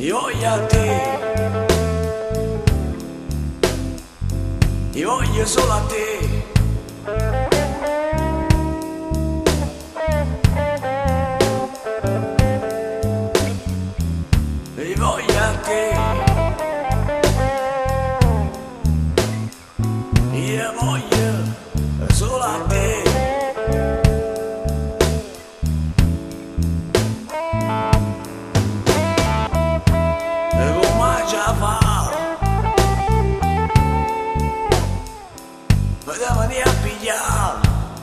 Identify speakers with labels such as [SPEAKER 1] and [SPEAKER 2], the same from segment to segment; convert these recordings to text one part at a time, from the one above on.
[SPEAKER 1] Io voglio a te, io voglio solo a te. Io voglio a te, io voglio solo a te. Vedevani a pigliare.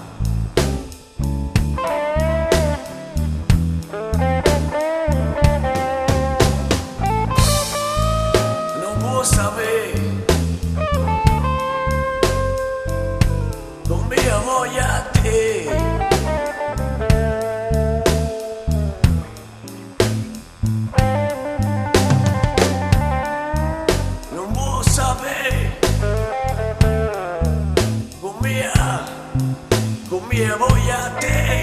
[SPEAKER 1] Non può sapere come io voglio a te. Non può sapere come io voglio a te.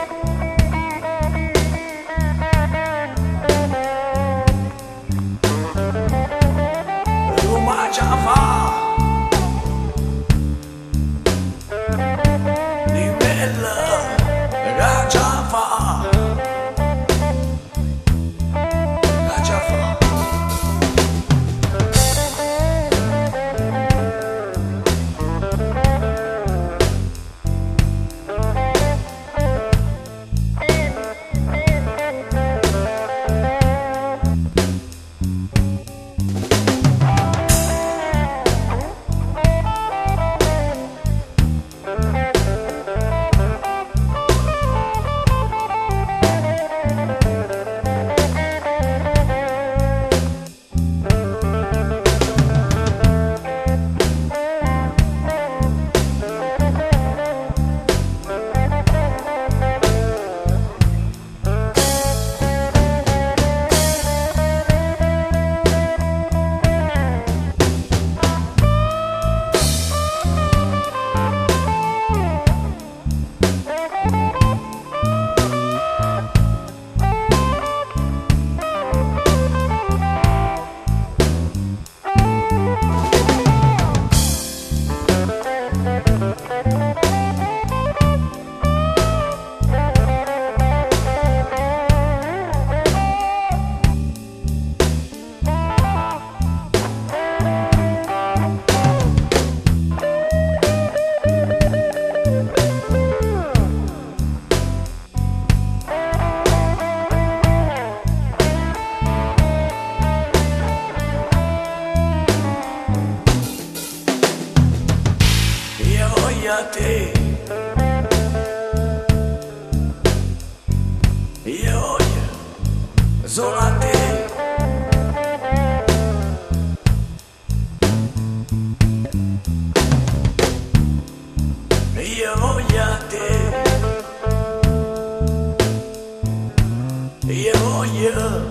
[SPEAKER 1] Come ci fa di bella che ci fa, che ci fa. A te, io voglio solo a te. Io voglio a te, io voglio